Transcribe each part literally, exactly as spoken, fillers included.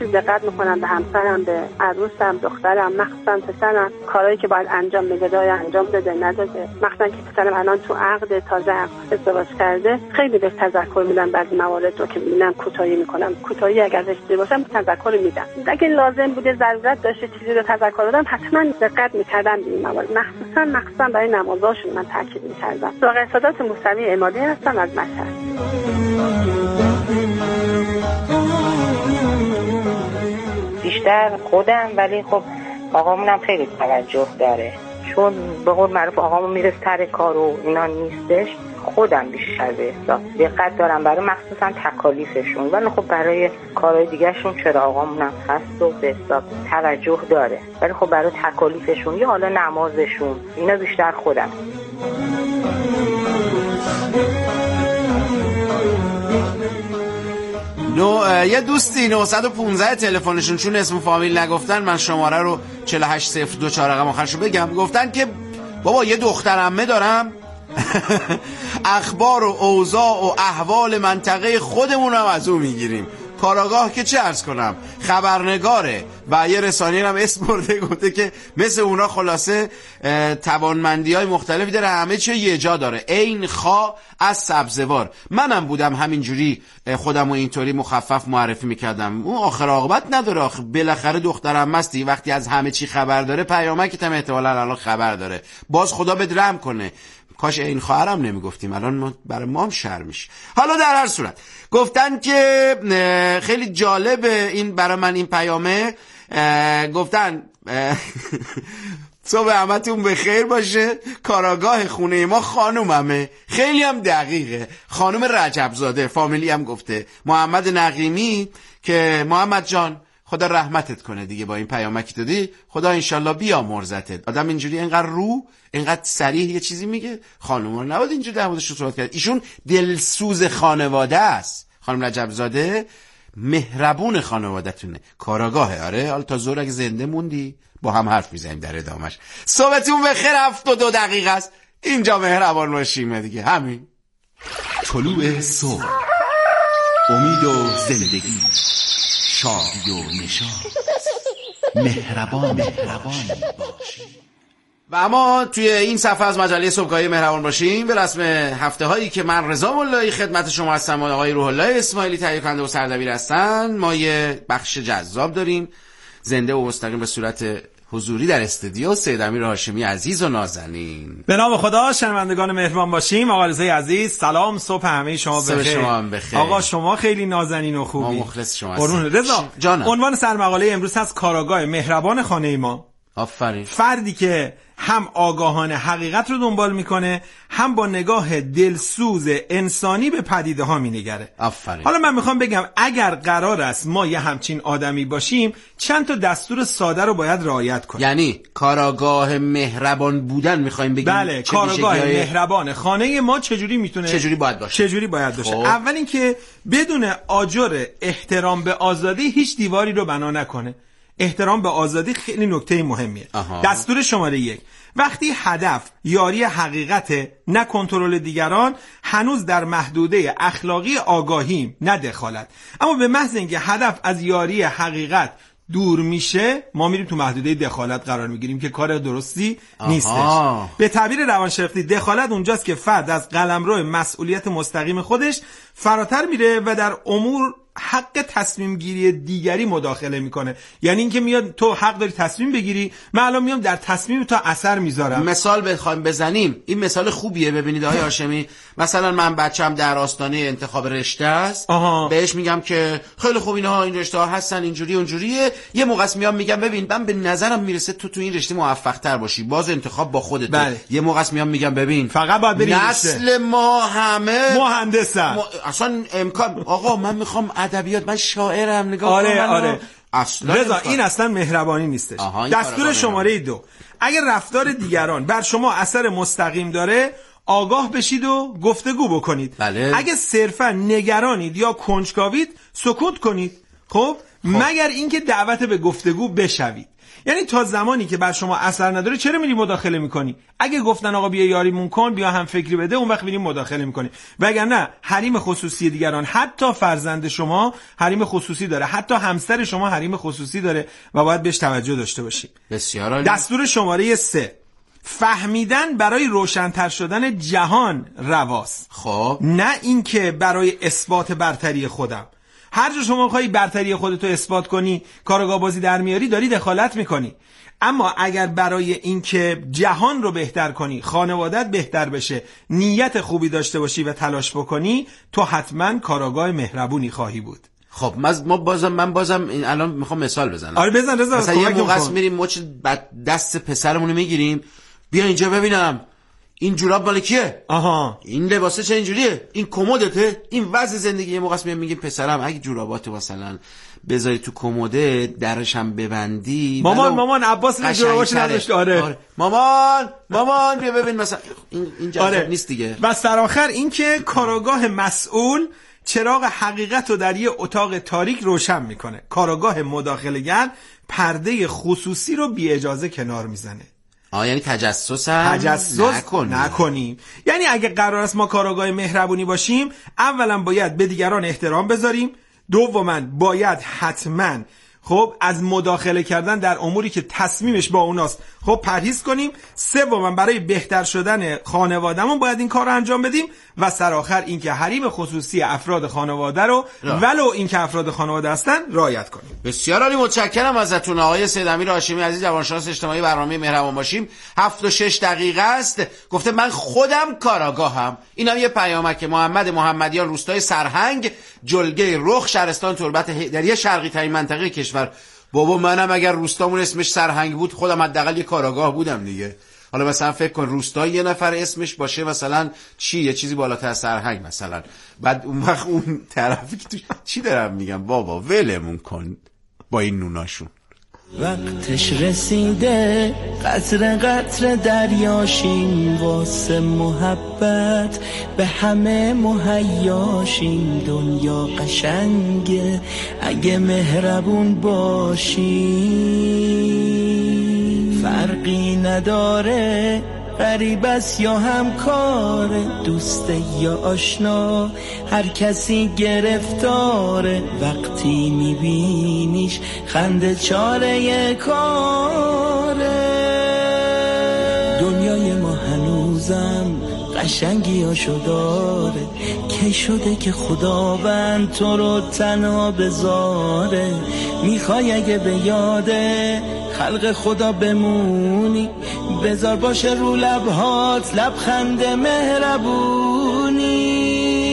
خیلی دقت میکنم به همسرم، به عروسم، دخترم، مخصوصا پسرم، کارهایی که باید انجام بده انجام بده نداده. مخصوصا که پسرم الان تو عقد تازه ازدواج کرده، خیلی به تذکر میدم بعضی موارد رو که میبینم کوتاهی میکنم. کوتاهی اگر رشته باشم تذکر میدم. اگه لازم بوده ضرورت داشته چیزی رو تذکر بدم، حتما دقت میکردم به این موارد. مخصوصا مخصوصا برای نمازاشون من تاکید میکردم. سراغ سادات موسوی عمادی هستم از مشهد. بیشتر خودم، ولی خب آقامونم خیلی توجه داره، چون به قول معروف آقامون میره سر کار و اینا نیستش. خودم بیشتر به حساب دقت دارم برای مخصوصا تکالیفشون، ولی خب برای کارهای دیگرشون چرا آقامونم هست و به حساب توجه داره، ولی خب برای تکالیفشون یا حالا نمازشون اینا بیشتر خودم. نو یه دوستی نهصد و پانزده تلفنشون، چون اسم و فامیل نگفتن من شماره رو چهل و هشت صفر دو چهار رقم آخرشو بگم، گفتن که بابا یه دختر عمه دارم اخبار و اوضاع و احوال منطقه خودمون هم از اون میگیریم. کاراگاه که چه عرض کنم، خبرنگاره و یه رسانه‌ای هم اسم برده، گفته که مثل اونا خلاصه توانمندی‌های مختلفی داره، همه چی یه جا داره، عین خا از سبزوار. منم بودم همینجوری خودمو اینطوری مخفف معرفی میکردم. اون آخر عاقبت نداره، آخر بالاخره دخترم مستی وقتی از همه چی خبر داره، پیامکت هم احتمالاً الان خبر داره. باز خدا بد رحم کنه، کاش این خواهرم نمیگفتیم، الان ما برای ما هم شرم میشه. حالا در هر صورت گفتن که خیلی جالبه این برای من این پیامه، گفتن صبح همتون بخیر باشه، کاراگاه خونه ما خانوممه، خیلی هم دقیقه، خانوم رجبزاده، فامیلی هم گفته محمد نقیمی، که محمد جان خدا رحمتت کنه دیگه، با این پیامکی دادی، خدا انشالله بیا مرزتت. آدم اینجوری اینقدر رو اینقدر صریح یه چیزی میگه، خانوما نباید اینجوری در موردش صحبت کرد. ایشون دلسوز خانواده است، خانم رجبزاده مهربون خانواده‌تونه، کاراگاهه. آره حالا تا زور اگه زنده موندی با هم حرف میزنیم در ادامش. صبحتون بخیر. هفت و دو دقیقه است، اینجا مهربان باشیم دیگه، همین. طلوع صبح، امید و زندگی، شادی و نشاط، مهربان مهربان باشی. و اما توی این صفحه از مجله صبحگاهی مهربان باشیم به رسم هفته هایی که من رضا ملایی خدمت شما هستم و آقای روح الله اسماعیلی تهیه کننده و سردبیر هستن، ما یه بخش جذاب داریم زنده و مستقیم به صورت حضوری در استودیو. سید امیر هاشمی عزیز و نازنین، به نام خدا. شنوندگان مهربان باشیم. آقا رضای عزیز سلام، صبح همه شما بخیر. شما هم بخیر. آقا شما خیلی نازنین و خوبی. ما مخلص شما هستیم. رضا جانم. عنوان سرمقاله امروز هست کاراگاه مهربان خانه ما. آفرین. فردی که هم آگاهانه حقیقت رو دنبال میکنه، هم با نگاه دلسوز انسانی به پدیده ها مینگره. آفرین. حالا من میخوام بگم اگر قرار است ما یه همچین آدمی باشیم، چند تا دستور ساده رو باید رعایت کنیم. یعنی کاراگاه مهربان بودن میخوایم بگیم؟ بله، کاراگاه مهربان خانه ما چجوری میتونه، چجوری باید باشه؟ چجوری باید باشه؟ اول اینکه بدون آجر احترام به آزادی هیچ دیواری رو بنا نکنه. احترام به آزادی خیلی نکته مهمیه. آها. دستور شماره یک، وقتی هدف یاری حقیقت نه کنترل دیگران، هنوز در محدوده اخلاقی آگاهیم نه دخالت. اما به محض اینکه هدف از یاری حقیقت دور میشه، ما میریم تو محدوده دخالت قرار میگیریم که کار درستی نیستش. به تعبیر روانشناختی دخالت اونجاست که فرد از قلمرو مسئولیت مستقیم خودش فراتر میره و در امور حق تصمیم گیری دیگری مداخله میکنه. یعنی اینکه میاد تو حق داری تصمیم بگیری، من الان میام در تصمیم تو اثر میذارم. مثال بخوایم بزنیم، این مثال خوبیه. ببینید آقای هاشمی، مثلا من بچم در آستانه انتخاب رشته است، آها. بهش میگم که خیلی خوب اینها این رشته ها هستن، اینجوری اونجوریه. یه موقع میام میگم ببین من به نظرم میرسه تو تو این رشته موفق تر باشی، باز انتخاب با خودت. بله. یه موقع میام میگم ببین فقط باید بری نسل ما همه مهندسن، ما... اصلا امکان آقا من میخوام ادبیات، من شاعرم، نگاه آره کن. آره اصلا رضا این اصلا مهربانی نیستش. دستور شماره دو، اگر رفتار دیگران بر شما اثر مستقیم داره، آگاه بشید و گفتگو بکنید. بله. اگه صرفا نگرانید یا کنجکاوید، سکوت کنید. خب مگر اینکه دعوت به گفتگو بشوید. یعنی تا زمانی که بر شما اثر نداره چرا میری مداخله میکنی؟ اگه گفتن آقا بیا یاریمون کن، بیا هم فکری بده، اون وقت میریم مداخله میکنی. وگرنه حریم خصوصی دیگران، حتی فرزند شما حریم خصوصی داره، حتی همسر شما حریم خصوصی داره و باید بهش توجه داشته باشید. بسیار عالی. دستور شماره سه، فهمیدن برای روشن‌تر شدن جهان رواست. خب نه اینکه برای اثبات برتری خودم. هر جا شما می‌خوای برتری خودتو اثبات کنی، کارگاه بازی در میاری، داری دخالت میکنی. اما اگر برای اینکه جهان رو بهتر کنی، خانوادت بهتر بشه، نیت خوبی داشته باشی و تلاش بکنی، تو حتما کارگاه مهربونی خواهی بود. خب ما بازم من بازم این الان میخوام مثال بزنم. آره بزن رضا. مثلا یه موقع میریم مچ دست پسرمون رو میگیریم، بیا اینجا ببینم این جوراب مال کیه؟ آها این لباسه چه اینجوریه؟ این کمدته؟ این وضع زندگی. یه موقع میگیم میگیم پسرم اگه جوراباتو مثلا بذاری تو کمد، درش هم ببندی. مامان مامان عباس جوراباش نداشت. آره. آره مامان مامان بیا ببین مثلا این این جذاب آره. نیست دیگه. و سرآخر اینکه کارآگاه مسئول چراغ حقیقت رو در یه اتاق تاریک روشن میکنه. کارآگاه مداخله‌گر پرده خصوصی رو بی اجازه کنار میزنه. آه یعنی تجسس هم تجسس نکنیم. نکنیم. یعنی اگه قرار است ما کارآگاه مهربونی باشیم، اولا باید به دیگران احترام بذاریم، دوما باید حتما خب از مداخله کردن در اموری که تصمیمش با اوناست خب پرهیز کنیم، سوما برای بهتر شدن خانوادهمون باید این کار رو انجام بدیم و سرآخر اینکه حریم خصوصی افراد خانواده رو را. ولو اینکه افراد خانواده هستن رعایت کنیم. بسیار عالی، متشکرم ازتون آقای سید امیر هاشمی عزیز، روانشناس اجتماعی برنامه مهربان باشیم. هفت و شش دقیقه است. گفته من خودم کاراگاهم. اینم یه پیامک. محمد محمدیان، روستای سرهنگ، جلگه رخ، شهرستان تربت حیدریه، شرقی ترین منطقه کشور. بابا منم اگر روستامون اسمش سرهنگ بود خودم حداقل یه کاراگاه بودم دیگه. حالا مثلا فکر کن روستای یه نفر اسمش باشه مثلا چی، یه چیزی بالاتر از سرهنگ مثلا، بعد اون وقت اون طرفی که تو چی دارم میگم بابا ولمون کن با این نوناشون. وقتش رسیده قطر قطر دریاشیم، واسه محبت به همه مهیاشیم. دنیا قشنگه اگه مهربون باشیم، فرقی نداره غریب است یا همکار، دوست یا آشنا هر کسی گرفتاره. وقتی میبینیش خنده چاره کاره. دنیای ما هنوزم قشنگی هاشو داره، کی شده که خداوند تو رو تنها بذاره. میخوای اگه به یاده خلق خدا بمونی، بذار باشه رو لبهات لبخند مهربونی.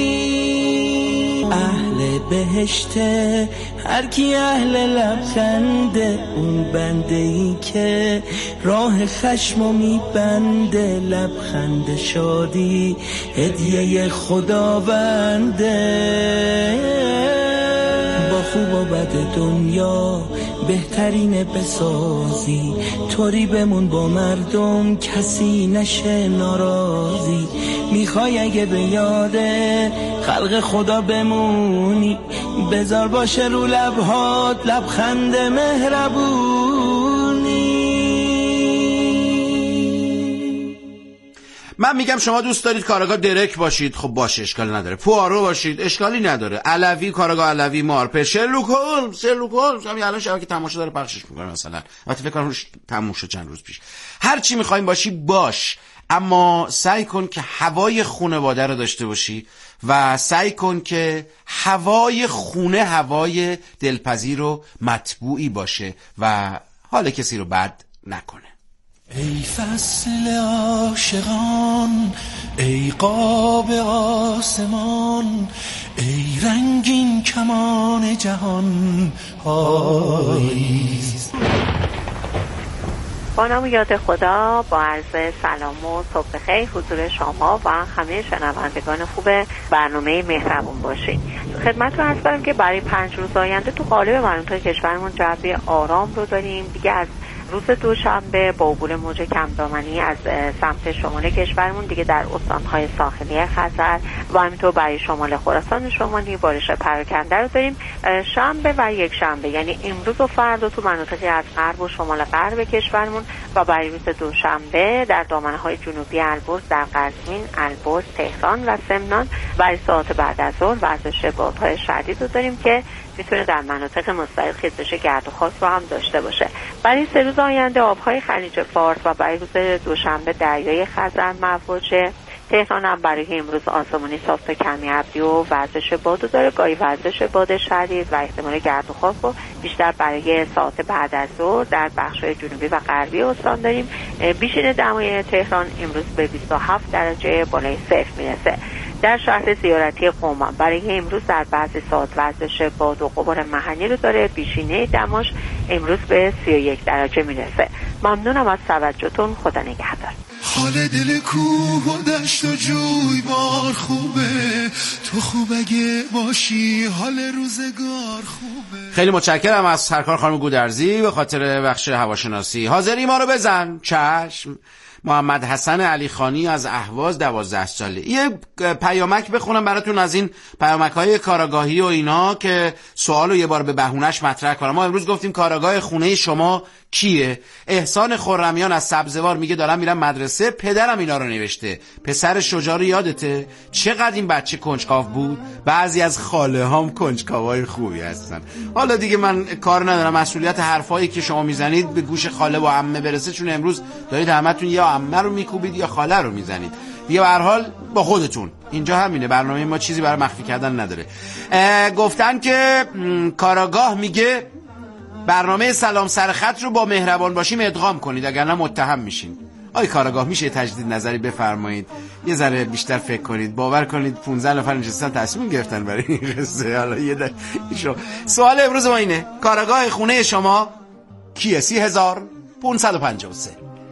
اهل بهشته هر کی اهل لبخنده، اون بنده ای که راه خشمو میبنده. لبخند شادی هدیه خداونده. با خوب و بد دنیا بهترینه بسازی، طوری بمون با مردم کسی نشه ناراضی. میخوای اگه به یاده خلق خدا بمونی، بذار باشه رو لبهات لبخند مهربونی. من میگم شما دوست دارید کارگاه درک باشید، خب باشه اشکالی نداره. پوآرو باشید اشکالی نداره. علوی، کارگاه علوی، مارپل، شرلوک هولمز، شرلوک هولمز همین الان شبکه تماشا داره پخشش میکنه مثلا. البته فکر کنم تموم شد چند روز پیش. هر چی میخوایم باشی باش، اما سعی کن که هوای خانواده رو داشته باشی و سعی کن که هوای خونه هوای دلپذیر و مطبوعی باشه و حال کسی رو بد نکنه. ای فصل عاشقان، ای قاب آسمان، ای رنگین کمان جهان پاییز. با نام یاد خدا، با عرض سلام و صبح بخیر حضور شما و همه شنوندگان خوب برنامه مهربون باشید. خدمتتون عرض کنم که برای پنج روز آینده تو قالب مناطق کشورمون جو آرام رو داریم. دیگه از روز دوشنبه با عبور موج کمدامنی از سمت شمال کشورمون دیگه در استانهای ساحلی خزر و همینطور برای شمال خراسان شمالی بارش پراکنده رو داریم. شنبه و یک شنبه یعنی امروز و فردا تو مناطقی از غرب و شمال غرب کشورمون و برای روز دوشنبه در دامنه‌های جنوبی البرز، در قزوین، البرز، تهران و سمنان برای ساعات بعد از ظهر ورزش بادهای شدید رو داریم که میتونه در مناطق مستعد خیزش گرد و خاک رو هم داشته باشه. برای سه روز آینده آبهای خلیج فارس و برای روز دوشنبه دریای خزر مواجه. تهران هم برای امروز آسمانی صاف تا کمی ابری و ورزش باد داره، گاهی ورزش باد شدید و احتمال گرد و خاک رو بیشتر برای ساعت بعد از ظهر در بخش‌های جنوبی و غربی استان داریم. بیشتر دمای تهران امروز به بیست و هفت درجه بالای صفر میرسه. در شهر زیارتی قم برای امروز در بعضی ساعت ورزش باد و غبار محلی رو داره، بیشینه دماش امروز به سی و یک درجه میرسه. ممنونم از توجهتون، خدا نگهدار. حال دل کوه و دشت و جوی بار خوبه، تو خوب اگه باشی حال روزگار خوبه. خیلی متشکرم از سرکار خانم گودرزی به خاطر بخش هواشناسی. حاضری ما رو بزن. چشم. محمد حسن علی خانی از اهواز دوازده ساله. یه پیامک بخونم براتون از این پیامک‌های کاراگاهی و اینا که سوالو یه بار به بهونه‌اش مطرح کنم. ما امروز گفتیم کاراگاه خونه شما کیه؟ احسان خرمیان از سبزوار میگه دارم میرم مدرسه، پدرم اینا رو نوشته. پسر شجاع یادته؟ چقدر این بچه کنجکاو بود؟ بعضی از خاله هام کنجکاوای خوبی هستن. حالا دیگه من کار ندارم، مسئولیت حرفایی که شما میزنید به گوش خاله و عمه برسه، چون امروز دارید همتون یا عمه رو میکوبید یا خاله رو میزنید. دیگه به هر حال با خودتون. اینجا همینه، برنامه ما چیزی برای مخفی کردن نداره. گفتن که کاراگاه میگه برنامه سلام سرخط رو با مهربان باشیم ادغام کنید اگر نه متهم میشین. آی کاراگاه میشه تجدید نظری بفرمایید؟ یه ذره بیشتر فکر کنید. باور کنید پانزده نفر نشستن تصمیم گرفتن برای این قصه. حالا یه در... سوال امروز ما اینه، کاراگاه خونه شما کیه؟ سی هزار پونصد و پنجاه و سه.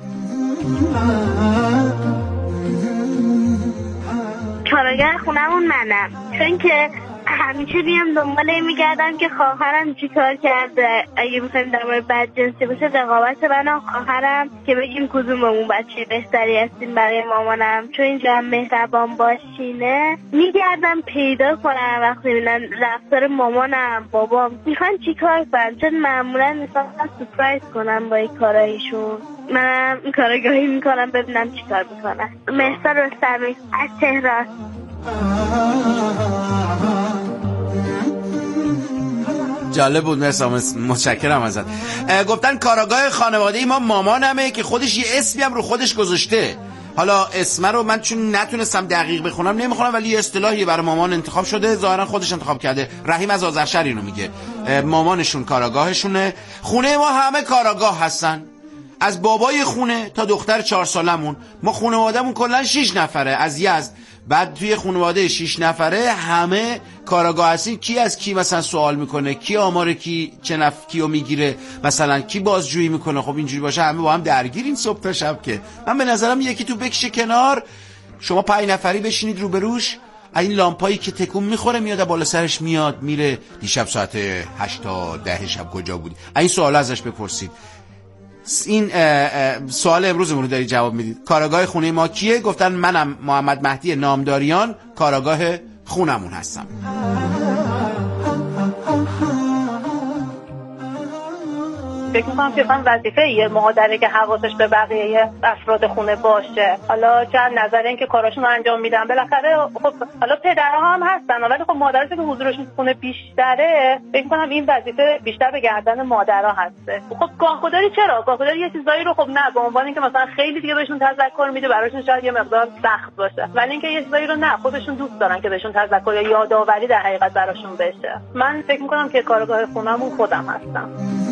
کاراگاه خونمون منم، چون که همیشه بیام دنباله میگردم که خواهرم چی کار کرده. اگه بخوایم در مورد بدجنسی باشه رقابت من و خواهرم که بگیم کدوممون بچه بهتری هستیم برای مامانم، چون اینجا هم مهربان باشینه میگردم پیدا کنم. وقتی میبینن رفتار مامانم بابام میخوان چی کار کنن، چون معمولا میخوان سورپرایز کنم با این کارایشون. منم کارگاهی میکنم ببینم چی کار میکنن. مهسا رستمی از تهران. جالب بود. مرسی، متشکرم ازت. گفتن کاراگاه خانواده ما مامانمه که خودش یه اسمی هم رو خودش گذاشته. حالا اسم رو من چون نتونستم دقیق بخونم نمیخونم، ولی یه اصطلاحی برای مامان انتخاب شده، ظاهرا خودش انتخاب کرده. رحیم از آذرشهر اینو میگه، مامانشون کاراگاهشونه. خونه ما همه کاراگاه هستن، از بابای خونه تا دختر چهار سالمون. ما خانوادهمون کلا شش نفره از یزد. بعد توی خانواده شش نفره همه کاراگاه هستیم. کی از کی مثلا سوال میکنه، کی آمار کی چه نف کیو میگیره، مثلا کی بازجویی میکنه. خب اینجوری باشه همه با هم درگیریم صبح تا شب. که من به نظرم یکی تو بکشه کنار، شما پنج نفری بشینید روبروش، این لامپایی که تکون میخوره میاد بالا سرش میاد میره دیشب ساعت هشت تا ده شب کجا بودی، این سوال ازش بپرسید. این سوال امروزمون رو دارید جواب میدید. کاراگاه خونه ما کیه؟ گفتن منم محمد مهدی نامداریان کاراگاه خونمون هستم. فکر میکنم که من وظیفه یه مادره که حواسش به بقیه افراد خونه باشه. حالا چند نظر این که کاراشون رو انجام میدن بالاخره، خب حالا پدرها هم هستن ولی خب مادرها که حضورشون خونه بیشتره، فکر میکنم این وظیفه بیشتر به گردن مادرها هسته. خب گاه‌گداری چرا گاه‌گداری یه چیزایی رو خب نه به عنوان اینکه مثلا خیلی دیگه بهشون تذکر میده براشون شاید یه مقدار سخت باشه، ولی اینکه یه چیزایی رو نه خودشون دوست دارن که بهشون تذکر یا یادآوری در حقیقت براشون بشه. من فکر میکنم که کارگاه خونمون خودم هستم.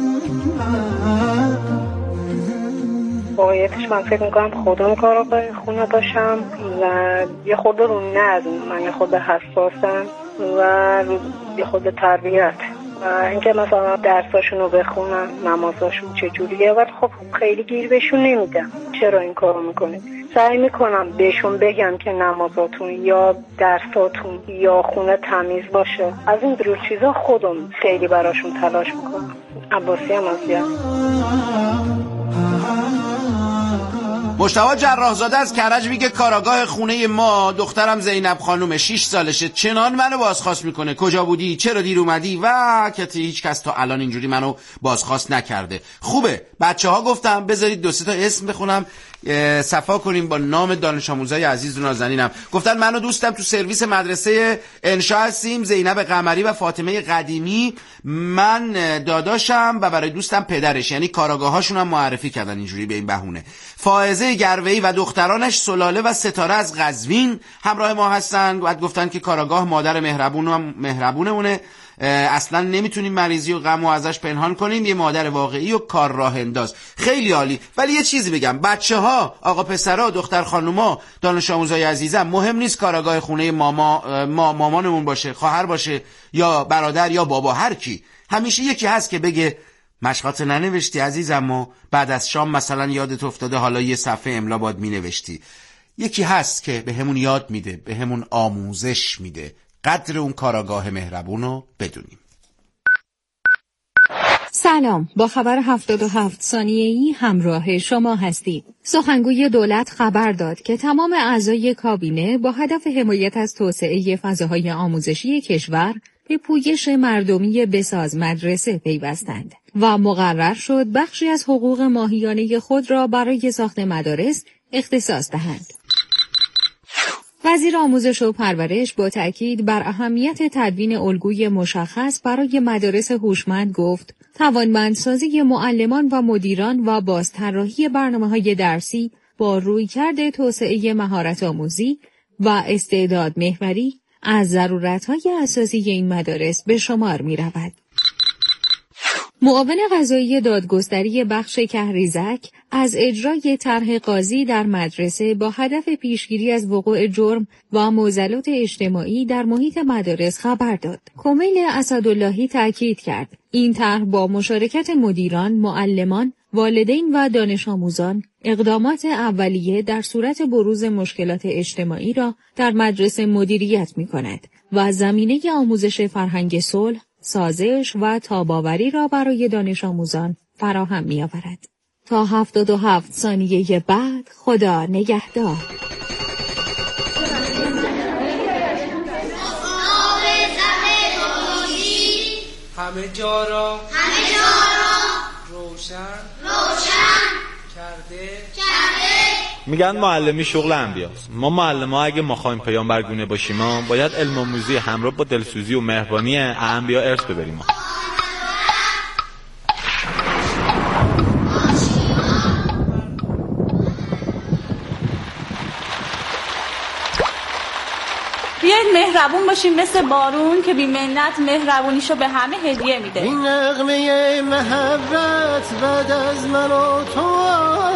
واقعیتش من فکر میکنم خودم کاراگاه خونه باشم و یه خود رو نظم، من یه خود حساسم و یه خود تربیت و اینکه مثلا درساشون رو بخونن، نمازاشون چجوریه، ولی خب خیلی گیر بهشون نمیدم. چرا این کارو میکنید؟ سعی میکنم بهشون بگم که نمازاتون یا درساتون یا خونه تمیز باشه. از این جور چیزا خودم خیلی براشون تلاش میکنم. عباسی هم از مجتبی جراح‌زاده از کرج میگه کاراگاه خونه ما دخترم زینب خانومه، شش سالشه، چنان منو بازخواست میکنه کجا بودی، چرا دیر اومدی و که هیچ کس تا الان اینجوری منو بازخواست نکرده. خوبه بچه ها گفتم بذارید دو سه تا اسم بخونم صفا کنیم با نام دانش آموزای عزیز و نازنینم. گفتن منو دوستم تو سرویس مدرسه انشا هستیم، زینب قمری و فاطمه قدیمی، من داداشم و برای دوستم پدرش، یعنی کاراگاهاشون هم معرفی کردن اینجوری به این بهونه. فائزه گروهی و دخترانش سلاله و ستاره از قزوین همراه ما هستن. بعد گفتن که کاراگاه مادر مهربون و مهربونمونه، اصلا نمیتونیم مریضی و غم و ازش پنهان کنیم، یه مادر واقعی و کار راه انداز. خیلی عالی. ولی یه چیزی بگم، بچه ها، آقا پسرها، دختر خانوما، دانش آموزای عزیزم، مهم نیست کاراگاه خونه ماما ما مامانمون باشه، خواهر باشه یا برادر یا بابا، هر کی. همیشه یکی هست که بگه مشقات ننوشتی عزیزم و بعد از شام مثلا یادت افتاده حالا یه صفحه املا باید مینوشتی. یکی هست که به همون یاد میده، به همون آموزش میده. قدر اون کاراگاه مهربونو بدونیم. سلام، با خبر هفتاد و هفت ثانیه‌ای همراه شما هستید. سخنگوی دولت خبر داد که تمام اعضای کابینه با هدف حمایت از توسعه فضاهای آموزشی کشور به پویش مردمی بساز مدرسه پیوستند و مقرر شد بخشی از حقوق ماهیانه خود را برای ساخت مدارس اختصاص دهند. وزیر آموزش و پرورش با تأکید بر اهمیت تدوین الگوی مشخص برای مدارس هوشمند گفت توانمندسازی معلمان و مدیران و بازطراحی برنامه‌های درسی با رویکرد توسعه مهارت آموزی و استعداد محوری از ضرورت‌های اساسی این مدارس به شمار می‌رود. معاون قضایی دادگستری بخش کهریزک از اجرای طرح قاضی در مدرسه با هدف پیشگیری از وقوع جرم و معضلات اجتماعی در محیط مدارس خبر داد. کمیل اسداللهی تاکید کرد این طرح با مشارکت مدیران، معلمان، والدین و دانش آموزان اقدامات اولیه در صورت بروز مشکلات اجتماعی را در مدرسه مدیریت می‌کند و زمینه آموزش فرهنگ صلح، سازش و تاب‌آوری را برای دانش آموزان فراهم می‌آورد. تا هفتاد و هفت ثانیه بعد خدا نگهدار. همه جا را همه جا را روشن روشن کرده کرده. میگن معلمی شغل انبیاست. ما معلم‌ها اگه ما خواهیم پیامبرگونه باشیم ما باید علم آموزی همراه با دلسوزی و مهربانی انبیا ارث ببریم. بیاید مهربون باشیم مثل بارون که بی منت مهربونیشو به همه هدیه میده. این نغمه محبت بعد از من و تو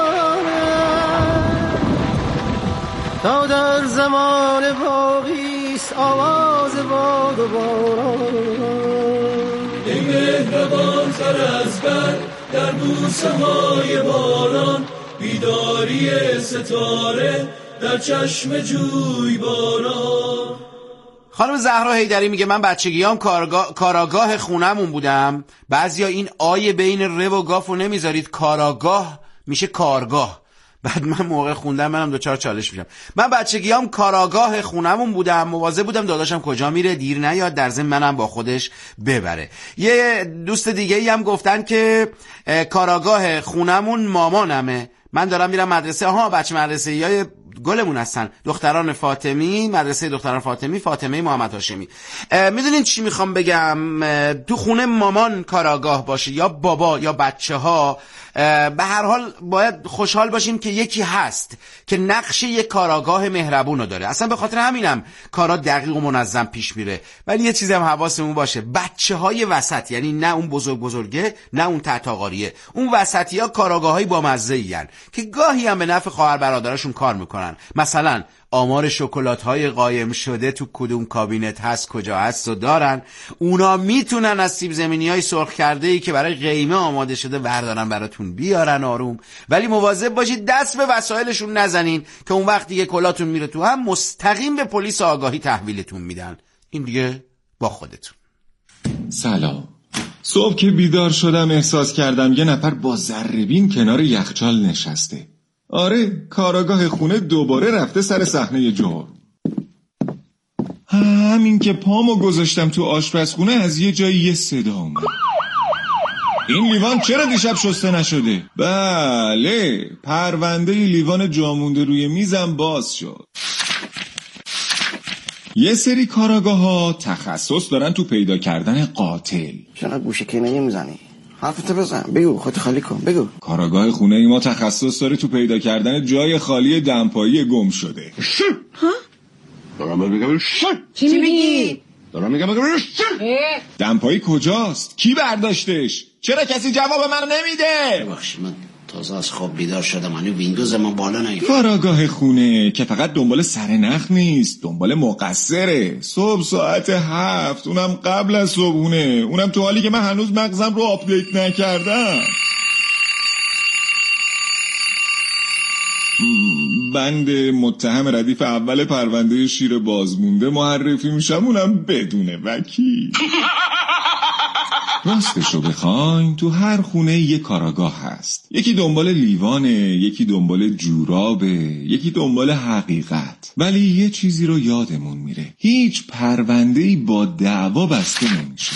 تا در زمان باقیست آواز باد و باران. ای مهربان تر از بر در بوسه های باران، بیداری ستاره در چشم جوی باران. خانم زهرا حیدری میگه من بچگیام کارگاه کاراگاه خونمون بودم. بعضیا این آیه بین ر و گافو نمیذارید، کاراگاه میشه کارگاه. بعد من موقع خوندم منم دوچار چالش میشم. من بچگیام کاراگاه خونمون بودم، مواظب بودم داداشم کجا میره دیر نیاد، در ضمن منم با خودش ببره. یه دوست دیگه ای هم گفتن که کاراگاه خونمون مامانمه، من دارم میرم مدرسه. ها بچه مدرسه های گلمون هستن، دختران فاطمی، مدرسه دختران فاطمی، فاطمه محمد هاشمی. میدونین چی میخوام بگم؟ تو خونه مامان کاراگاه باشه یا بابا یا بچه ها، به هر حال باید خوشحال باشیم که یکی هست که نقش یک کاراگاه مهربون رو داره. اصلا به خاطر همینم کارا دقیق و منظم پیش میره. ولی یه چیزی هم حواسمون باشه، بچه های وسط، یعنی نه اون بزرگ بزرگه نه اون تحت‌آقاریه، اون وسطی ها کاراگاه‌های بامزه‌ای هستن که گاهی هم به نفع خواهر برادرشون کار میکنن. مثلا آمار شکلات‌های قایم شده تو کدوم کابینت هست، کجا هست و دارن. اونا میتونن از سیب زمینی‌های سرخ کرده‌ای که برای قیمه آماده شده بردارن براتون بیارن آروم. ولی مواظب باشید دست به وسایلشون نزنین که اون وقت دیگه کلاتون میره تو هم، مستقیم به پلیس آگاهی تحویلتون میدن. این دیگه با خودتون. سلام. صبح که بیدار شدم احساس کردم یه نفر با ذره‌بین کنار یخچال نشسته. آره، کاراگاه خونه دوباره رفته سر صحنه جرم. همین که پامو گذاشتم تو آشپزخونه از یه جایی یه صدا اومد. این لیوان چرا دیشب شسته نشده؟ بله، پرونده لیوان جامونده روی میزم باز شد. یه سری کاراگاه ها تخصص دارن تو پیدا کردن قاتل. چرا گوشه کنایه میزنی؟ حرفتو بزن، بگو، خودت خالی کن، بگو. کاراگاه خونه ای ما تخصص داره تو پیدا کردن جای خالی دمپایی گم شده. ها؟ دارم بگم چی میگی؟ دارم میگم دمپایی کجاست؟ کی برداشتش؟ چرا کسی جواب منو نمیده؟ ببخشید من تازه از خواب بیدار شدم، منو ویندوز ما بالا نگیر. کاراگاه خونه که فقط دنبال سرنخ نیست، دنبال مقصره. صبح ساعت هفت، اونم قبل از صبحونه، اونم تو حالی که من هنوز مغزم رو آپدیت نکردم. بند متهم ردیف اول پرونده شیر بازمونده معرفی میشم، اونم بدون وکیل. راستشو بخواین تو هر خونه یک کاراگاه هست. یکی دنبال لیوانه، یکی دنبال جورابه، یکی دنبال حقیقت. ولی یه چیزی رو یادمون میره، هیچ پرونده‌ای با دعوا بسته نمیشه،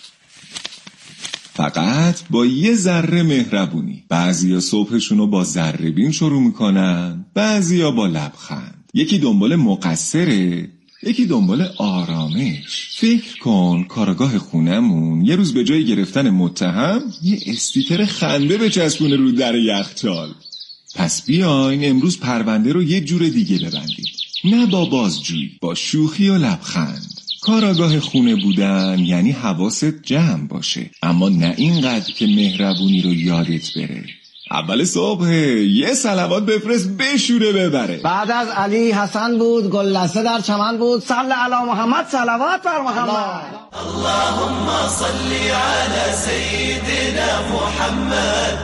فقط با یه ذره مهربونی. بعضیا صبحشونو با ذره بین شروع میکنن، بعضیا با لبخند. یکی دنبال مقصره، یکی دنبال آرامش. فکر کن کارگاه خونمون یه روز به جای گرفتن متهم یه استیکر خنده بچسبونه رو در یخچال. پس بیاین امروز پرونده رو یه جور دیگه ببندیم، نه با بازجویی، با شوخی و لبخند. کاراگاه خونه بودن یعنی حواست جمع باشه، اما نه اینقدر که مهربونی رو یادت بره. اول صبح یه صلوات بفرست بشوره ببره. بعد از علی حسن بود، گلدسته در چمن بود. صل علی محمد، صلوات بر محمد. اللهم صل علی سیدنا محمد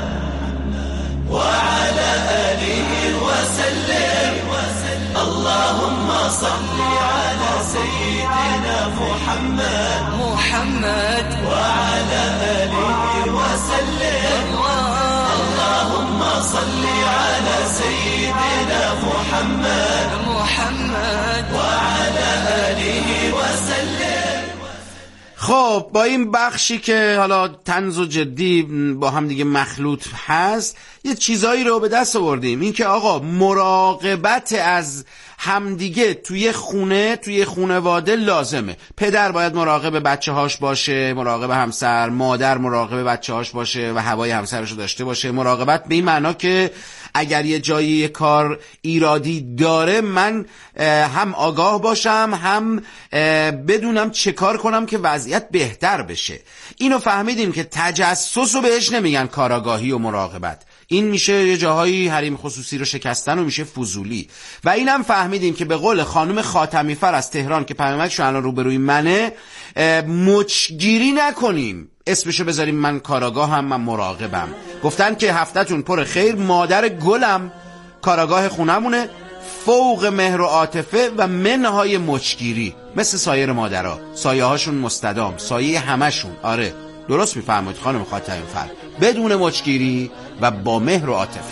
وعلى آله وسلم. اللهم صل على سيدنا محمد محمد وعلى آله وسلم. اللهم صل على سيدنا محمد محمد وعلى آله وسلم. خب با این بخشی که حالا طنز و جدی با هم دیگه مخلوط هست، یه چیزایی رو به دست آوردیم. این که آقا مراقبت از همدیگه توی خونه، توی خونواده لازمه. پدر باید مراقب بچه هاش باشه، مراقب همسر، مادر مراقب بچه هاش باشه و هوای همسرش رو داشته باشه. مراقبت به این معنا که اگر یه جایی یه کار ایرادی داره من هم آگاه باشم، هم بدونم چه کار کنم که وضعیت بهتر بشه. اینو فهمیدیم که تجسس رو بهش نمیگن کاراگاهی و مراقبت، این میشه یه جاهایی حریم خصوصی رو شکستن و میشه فضولی. و اینم فهمیدیم که به قول خانم خاتمی فر از تهران که پیامکش الان روبروی منه، مچگیری نکنیم، اسمشو بذاریم من کاراگاه هم، من مراقبم. گفتن که هفته‌تون پر خیر. مادر گلم کاراگاه خونمونه، فوق مهر و عاطفه و منهای مچگیری، مثل سایر مادرها، سایه هاشون مستدام، سایه همشون. آره درست میفرمایید خانم خاتمی فر، بدون مچگیری و با مهر و عاطفه.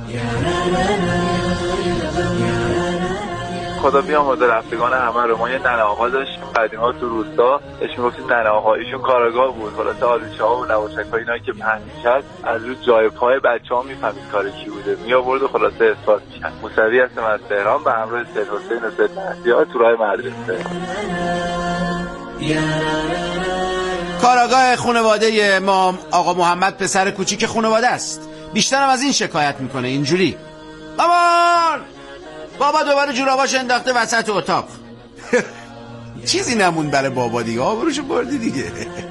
خدا بیامرزه رفتگان همه رو. ما یه ننه آقا داشتیم قدیما تو روستا، بهش میگفتیم ننه آقا. ایشون کاراگاه بود، خلاصه آلوچه‌ها و نواشک‌ها اینا که پهن می‌شد از رو جای پای بچه‌ها میفهمید کار کی بوده، میآورد و خلاصه اثبات می‌کرد. موسوی هستم از تهران به همراه سید حسین و سید مهدی تو راه مدرسه. کاراگاه خانواده ما آقا محمد پسر کوچیک خانواده است. بیشترم از این شکایت میکنه، اینجوری: مامان بابا دوباره جوراباش انداخته وسط اتاق. چیزی نمون برای بابا دیگه، آبروشو بردی دیگه.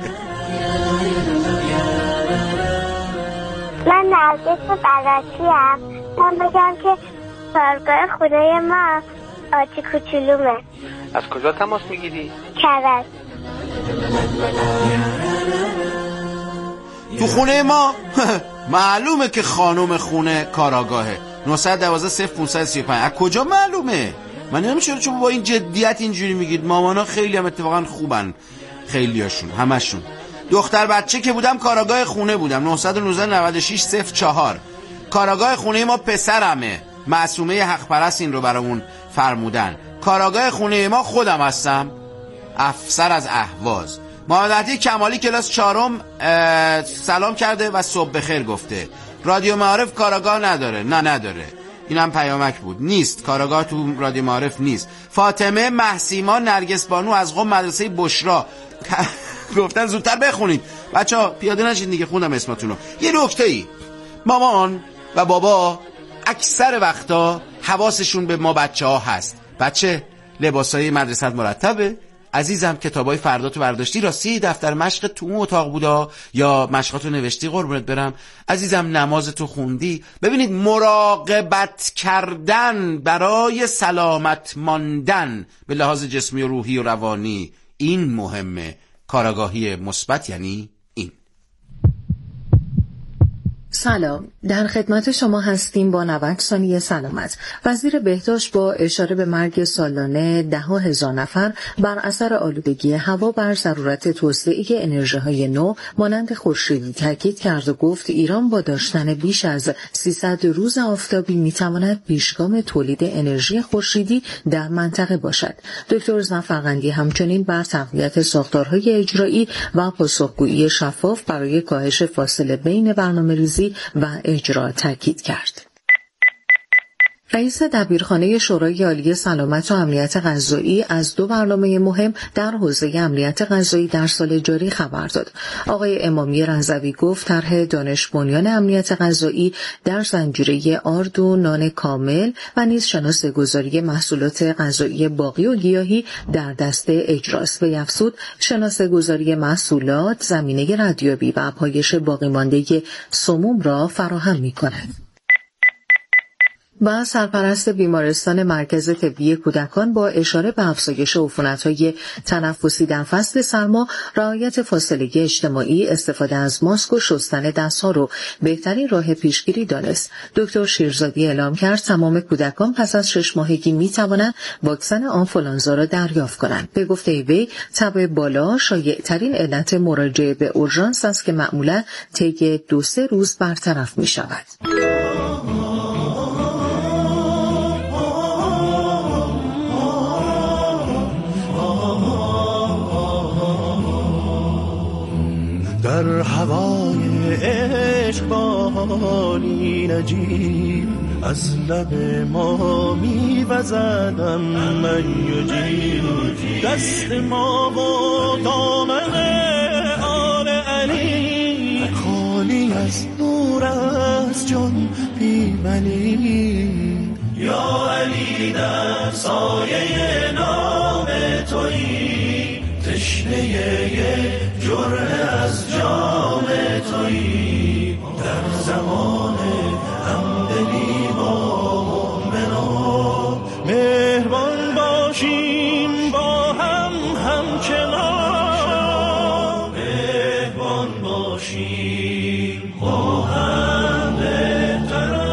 من نرگس براتیم. من بگم که کارگاه خونه ما آتی کوچولومه. از کجا تماس میگیری؟ کرج. تو خونه ما معلومه که خانم خونه کاراگاهه. نه یک دو صفر پانصد و سی و پنج. از کجا معلومه؟ من نمیشه چون با این جدیت اینجوری میگید. مامانا خیلی هم اتفاقا خوبن، خیلیاشون، همشون. دختر بچه که بودم کاراگاه خونه بودم. نه یک نه نود و شش صفر چهار. کاراگاه خونه ما پسرمه، معصومه حق پرست این رو برامون فرمودن. کاراگاه خونه ما خودم هستم، افسر از اهواز. محمد مهدی کمالی کلاس چهارم سلام کرده و صبح بخیر گفته. رادیو معارف کاراگاه نداره. نه نداره، اینم پیامک بود. نیست، کاراگاه تو رادیو معارف نیست. فاطمه محسیمان نرگس بانو از قم مدرسه بشرا گفتن زودتر بخونید بچه‌ها، پیاده نشید دیگه، خوندم اسمتونو. یه نکته ای، مامان و بابا اکثر وقتا حواسشون به ما بچه ها هست. بچه لباسای مدرسه مرتبه؟ عزیزم کتابای فرداتو برداشتی؟ راستی دفتر مشق تو اون اتاق بودا یا مشقاتو نوشتی قربونت برم؟ عزیزم نمازتو خوندی؟ ببینید مراقبت کردن برای سلامت ماندن به لحاظ جسمی و روحی و روانی، این مهمه. کاراگاهی مثبت یعنی این. سلام، در خدمت شما هستیم با نود ثانیه سلامت. وزیر بهداشت با اشاره به مرگ سالانه ده هزار نفر بر اثر آلودگی هوا بر ضرورت توسعه انرژی‌های نو مانند خورشیدی تاکید کرد و گفت ایران با داشتن بیش از سیصد روز آفتابی میتواند پیشگام تولید انرژی خورشیدی در منطقه باشد. دکتر ظفرقندی همچنین بر تقویت ساختارهای اجرایی و پاسخگویی شفاف برای کاهش فاصله بین برنامه‌ریزی و اجرا تاکید کرد. رئیس دبیرخانه شورای عالی سلامت و امنیت غذایی از دو برنامه مهم در حوزه امنیت غذایی در سال جاری خبر داد. آقای امامی رضوی گفت طرح دانش بنیان امنیت غذایی در زنجیره آرد و نان کامل و نیز شناسه‌گذاری محصولات غذایی باقی و گیاهی در دسته اجراست و افزود شناسه‌گذاری محصولات زمینه ردیابی و پایش باقی مانده سموم را فراهم می‌کند. و سرپرست بیمارستان مرکز طبی کودکان با اشاره به افزایش عفونت‌های تنفسی در فصل سرما، رعایت فاصله اجتماعی، استفاده از ماسک و شستن دست‌ها رو بهترین راه پیشگیری دانست. دکتر شیرزادی اعلام کرد تمام کودکان پس از شش ماهگی می‌توانند واکسن آنفولانزا را دریافت کنند. به گفته وی تب بالا شایع‌ترین علت مراجعه به اورژانس است که معمولاً طی دو سه روز برطرف می‌شود. در هوای عشق بانی نجیب از لب ما می‌وزدم من یجیب دست ما و دامن آل علی خالی از نور از جان بیمنی یا علی در سایه نام تویی تشنه یک جرعه از جام تویی در زمان همدلی با مؤمنان مهربان باشیم با هم همچنان مهربان باشیم با هم بهتر.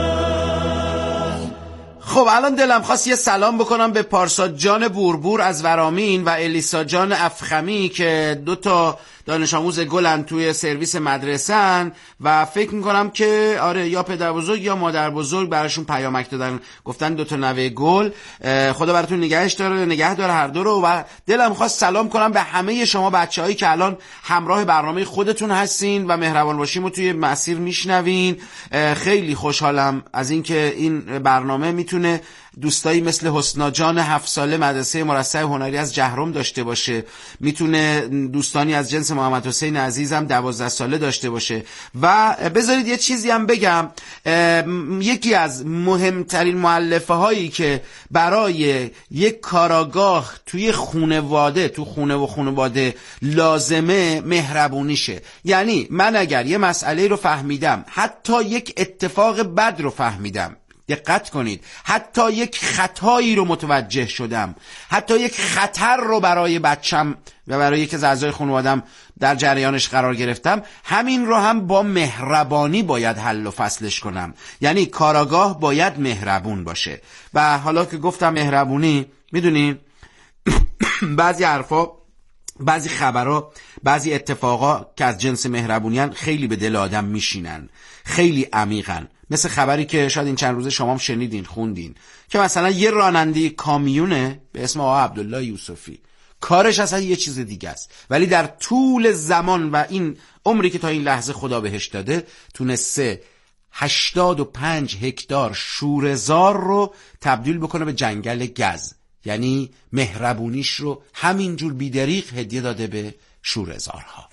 خب الان دلم خواست یه سلام بکنم به پارسا جان بوربور از ورامین و الیسا جان افخمی که دو تا دانش آموز گلن توی سرویس مدرسه‌ن و فکر میکنم که آره یا پدر بزرگ یا مادر بزرگ براشون پیامک دادن، گفتن دو تا نوه گل خدا براتون نگهش داره نگه داره هر دو رو. و دلم خواست سلام کنم به همه شما بچه‌هایی که الان همراه برنامه خودتون هستین و مهربان باشیم و توی مسیر میشنوین. خیلی خوشحالم از اینکه این برنامه میتونه دوستایی مثل حسنا جان هفت ساله مدرسه مرصع هنری از جهرم داشته باشه، میتونه دوستانی از جنس محمد حسین عزیزم دوازده ساله داشته باشه. و بذارید یه چیزی هم بگم، یکی از مهمترین مؤلفه هایی که برای یک کاراگاه توی خانواده تو خونه و خانواده لازمه مهربونیشه. یعنی من اگر یه مسئله رو فهمیدم، حتی یک اتفاق بد رو فهمیدم، دقت کنید، حتی یک خطایی رو متوجه شدم، حتی یک خطر رو برای بچم و برای یک از اعضای خانوادم در جریانش قرار گرفتم، همین رو هم با مهربانی باید حل و فصلش کنم. یعنی کاراگاه باید مهربون باشه. و حالا که گفتم مهربونی، میدونی بعضی حرفا، بعضی خبرها، بعضی اتفاقا که از جنس مهربونیان خیلی به دل آدم میشینن، خیلی عمیقن. مثل خبری که شاید این چند روزه شما هم شنیدین خوندین که مثلا یه راننده کامیونه به اسم آقا عبدالله یوسفی کارش اصلا یه چیز دیگه است، ولی در طول زمان و این عمری که تا این لحظه خدا بهش داده تونسته هشتاد و پنج هکتار شوره‌زار رو تبدیل بکنه به جنگل گز. یعنی مهربونیش رو همینجور بیدریغ هدیه داده به شوره‌زارها.